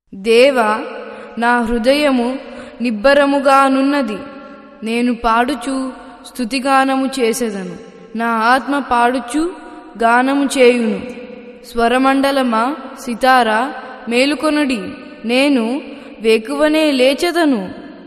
దేవా, నా హృదయము నిబ్బరముగానున్నది. నేను పాడుచు స్తుతిగానము చేసెదను. నా ఆత్మ పాడుచు గానము చేయును. స్వరమండలమా, సితారా, మేలుకొనుడి. నేను వేకువనే లేచెదను.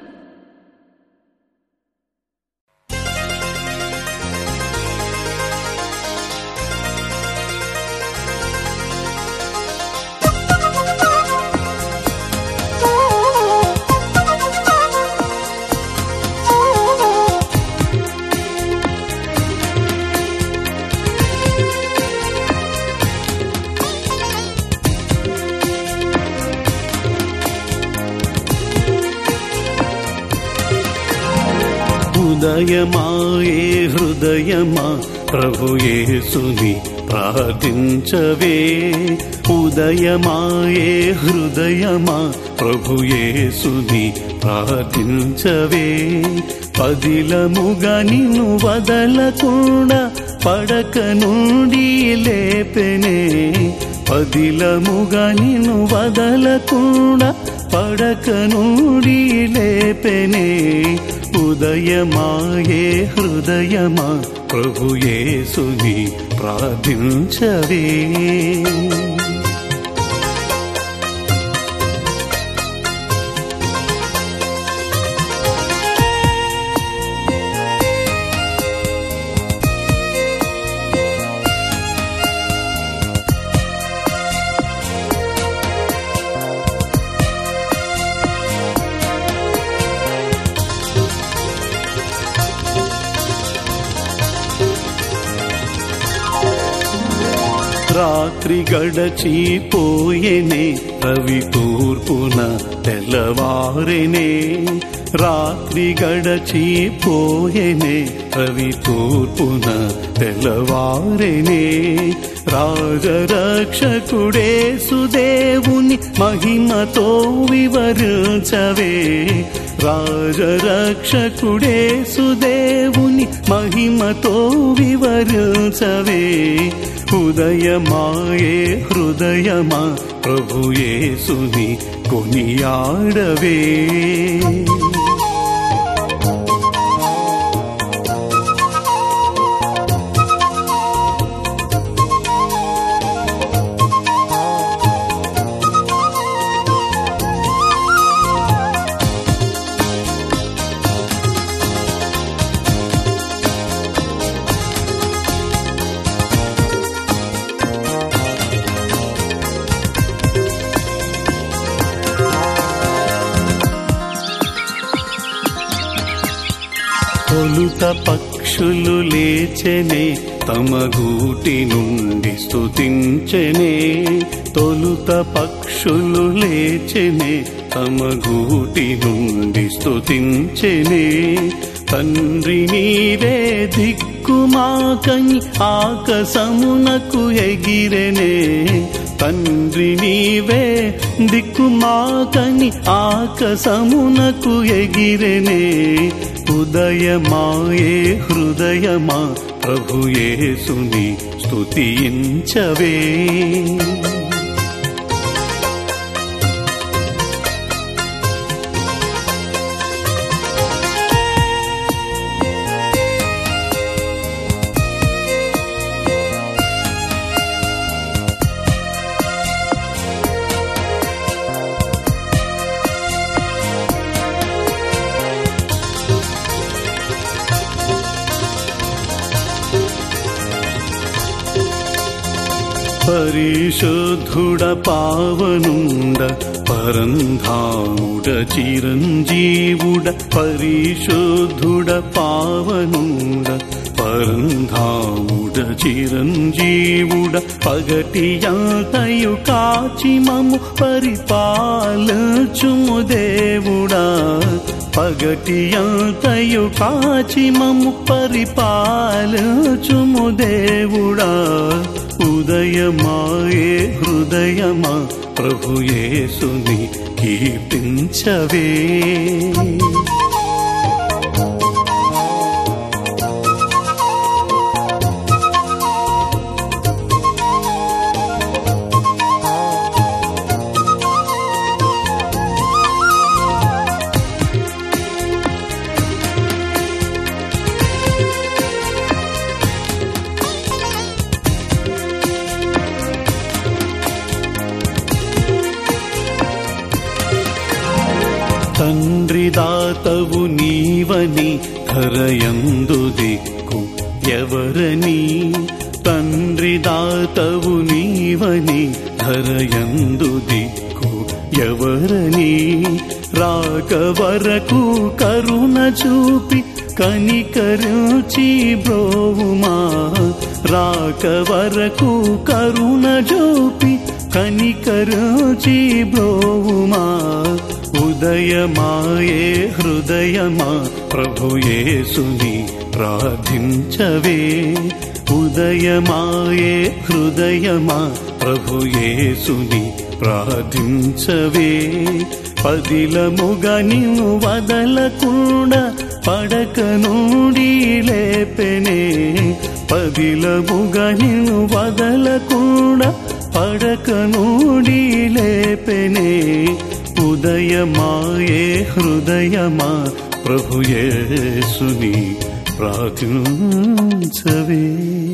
ఉదయమాయే హృదయమా, ప్రభు యేసుని ప్రార్థించవే. ఉదయమాయే హృదయమా, ప్రభు యేసుని ప్రార్థించవే. పదిలముగా నిన్ను వదలకుండా పడక నుండి లేపెనే. పదిలముగా నిన్ను వదలకుండా పడక నుండి లేపెనే. ఉదయమాయే హృదయమా, ప్రభు యేసుని ప్రార్థించవే. రాత్రి గడచిపోయేనే, రవి తూర్పున తెల్లవారెనే. రాత్రి గడచిపోయేనే, రవి తూర్పున తెల్లవారెనే. రాజరక్షకుడేసుదేవుని మహిమతో వివరించవే. రాజరక్షకుడేసుదేవుని మహిమతో వివరించవే. ఉదయమాయే హృదయమా, ప్రభు యేసుని కొనియాడవే. తొలుత పక్షులు లేచెనే, తమ గూటి నుండి స్తుతించెనే. తొలుత పక్షులు లేచెనే, తమ గూటి నుండి స్తుతించెనే. తండ్రి నీవే దిక్కుమాకని ఆకాశమునకు ఎగిరెనే. తండ్రి నీవే దిక్కుమాకని ఆకాశమునకు ఎగిరెనే. ఉదయమాయే హృదయమా, ప్రభు యేసుని స్తుతించవే. పరిశుద్ధుడ పావనుండ పరంధాముడ చిరంజీవుడ. పరిశుద్ధుడ పావనుండ పరంధాముడ చిరంజీవుడ. పగటియంతయు కాచి మము పరిపాలించుము దేవుడా. పగటియంతయు కాచి మము పరిపాలించుము దేవుడా. ఉదయమాయే హృదయమా, ప్రభు యేసుని కీర్తించవే. తండ్రి దాతవు నీవని ధరయందు దిక్కు ఎవరని, తండ్రి దాతవు నీవని ధరయందు దిక్కు ఎవరని, రాక వరకు కరుణ చూపి కనికరించి బ్రోవుమా, రాక వరకు కరుణ చూపి కనికరించి బ్రోవుమా. ఉదయమాయే హృదయమా ప్రభు యేసుని ప్రార్థించవే, ఉదయమాయే హృదయమా ప్రభు యేసుని ప్రార్థించవే. పదిలముగా నిన్ను వదలకుండా పడక నుండి లేపెనే, పదిలముగా నిన్ను వదలకుండా పడక నుండి లేపెనే. ఉదయమాయే హృదయమా ప్రభు యేసుని ప్రార్థించవే.